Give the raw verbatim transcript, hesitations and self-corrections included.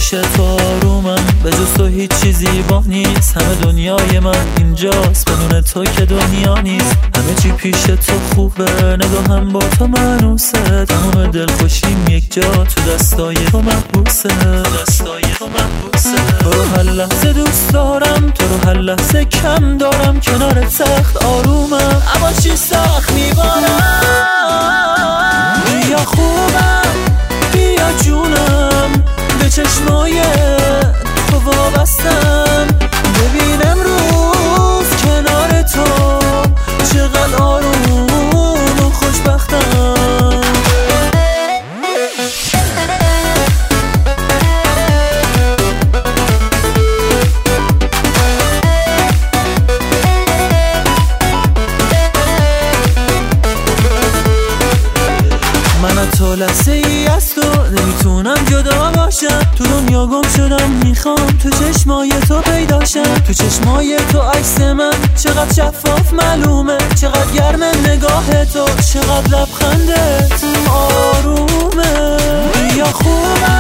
پیش تو آرومم، به جز تو هیچ چیزی با نیست. همه دنیای من اینجاست، بدون تو که دنیا نیست. همه چی پیش تو خوبه، نگاهم با تو منوسه. تمام دلخوشیم یک جا تو دستای تو محبوسه. دستای تو محبوسه. تو رو هر لحظه دوست دارم، تو رو هر لحظه کم دارم. کنار تخت آرومم، اما چی سخت میبارم. بیا خوبم، بیا جونم، به چشمای تو وابستم. ببین امروز کنار تو چقدر آروم و خوشبختم. من تو لحظه ای از تو نمیتونم جدا باشم. تو دنیا گم شدم، میخوام تو چشمای تو پیداشم. تو چشمای تو عکس من چقدر شفاف معلومه. چقدر گرم نگاه تو، چقدر لبخندت آرومه. بیا خوبم،